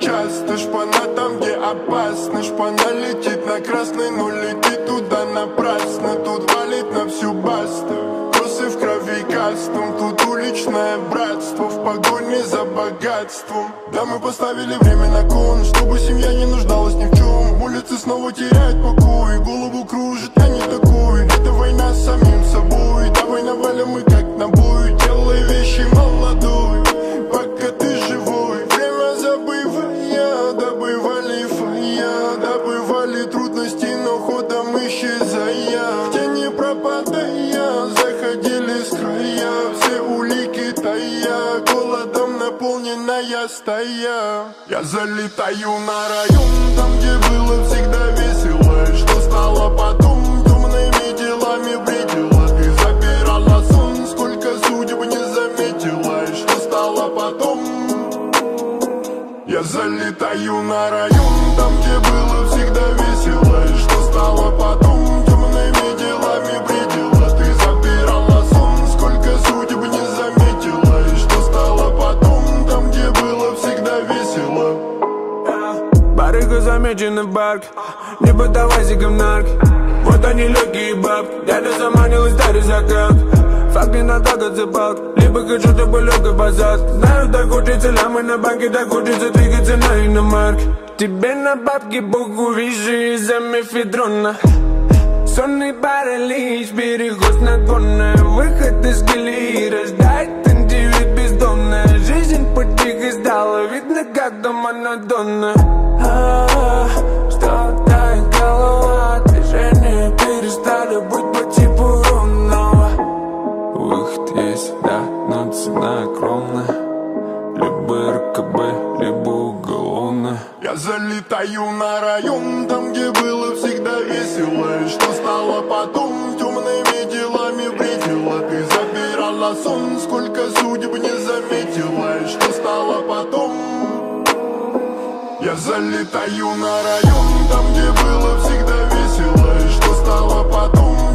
часто. Шпана там, где опасно. Шпана летит на красный, но летит туда напрасно. Тут валит на всю басту, косы в крови кастом. Тут уличное братство в погоне за богатством. Да, мы поставили время на кон, чтобы семья не нуждалась ни в чем. Улицы снова теряют покой, голову кружит, я не такой. Это война с самим собой. Давай навалим мы как на бой. Делай вещи молодой, пока ты живой. Время забывая, добывали фая, добывали трудности, но ходом исчезая. В тени пропадая, заходили с края. Все улики тая, голодом наполненная стая. Я залетаю на район, там, где было всегда весело. Что стало потом, темными делами бредила. Ты забирала сон, сколько судеб не заметила. Что стало потом? Я залетаю на район, там, где было всегда весело. Что стало потом, темными делами бредила. Ты забирала сон, сколько судеб не заметила. Что стало потом, там, где было всегда весело. Барыга замечена в барке, не поддавайся говнарке. Вот они легкие бабки, дядя заманилась, дарит закат. Факт не надо цепалк, либо хочу, чтобы легкой посадки. Знаю, так хочется лямы на банке, так хочется двигаться на иномарке. Тебе на бабки богу вижу из-за мефедрона. Сонный паралич, переход на конное. Выход из колеи, рождает индивид бездомная. Жизнь потихо стала, видно, как дома Мадонна. Что тает голова, движения перестали быть по типу ровного. Выход есть, да, но цена огромная. Либо РКБ, либо уголовная. Я залетаю на район, там, где было всегда весело. Что стало потом, темными делами бредила. Ты забирала сон, сколько судеб не заметила. Что стало потом? Я залетаю на район, там, где было всегда весело. Что стало потом?